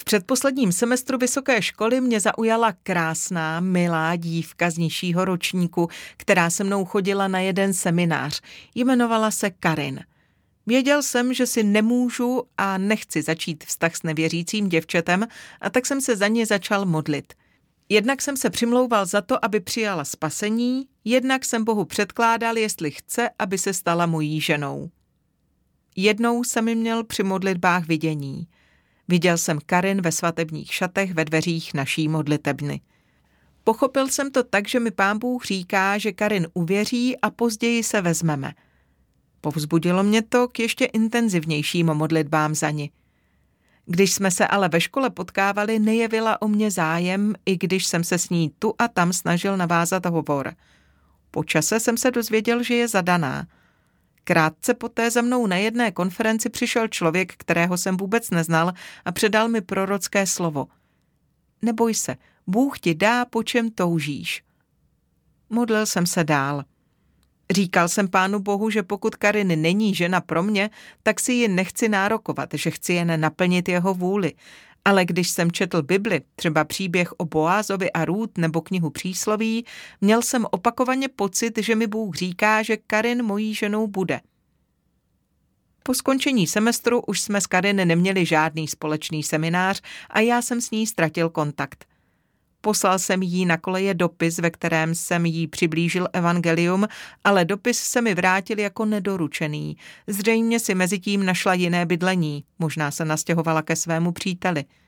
předposledním semestru vysoké školy mě zaujala krásná, milá dívka z nižšího ročníku, která se mnou chodila na jeden seminář. Jmenovala se Karin. Věděl jsem, že si nemůžu a nechci začít vztah s nevěřícím děvčetem, a tak jsem se za ně začal modlit. Jednak jsem se přimlouval za to, aby přijala spasení, jednak jsem Bohu předkládal, jestli chce, aby se stala mojí ženou. Jednou jsem měl při modlitbách vidění. Viděl jsem Karin ve svatebních šatech ve dveřích naší modlitebny. Pochopil jsem to tak, že mi Pán Bůh říká, že Karin uvěří a později se vezmeme. Povzbudilo mě to k ještě intenzivnějším modlitbám za ni. Když jsme se ale ve škole potkávali, nejevila o mě zájem, i když jsem se s ní tu a tam snažil navázat hovor. Po čase jsem se dozvěděl, že je zadaná. Krátce poté za mnou na jedné konferenci přišel člověk, kterého jsem vůbec neznal, a předal mi prorocké slovo. Neboj se, Bůh ti dá, po čem toužíš. Modlil jsem se dál. Říkal jsem Pánu Bohu, že pokud Karin není žena pro mě, tak si ji nechci nárokovat, že chci jen naplnit jeho vůli. Ale když jsem četl Bibli, třeba příběh o Boázovi a Rút nebo knihu Přísloví, měl jsem opakovaně pocit, že mi Bůh říká, že Karin mojí ženou bude. Po skončení semestru už jsme s Karin neměli žádný společný seminář a já jsem s ní ztratil kontakt. Poslal jsem jí na koleje dopis, ve kterém jsem jí přiblížil evangelium, ale dopis se mi vrátil jako nedoručený. Zřejmě si mezitím našla jiné bydlení, možná se nastěhovala ke svému příteli.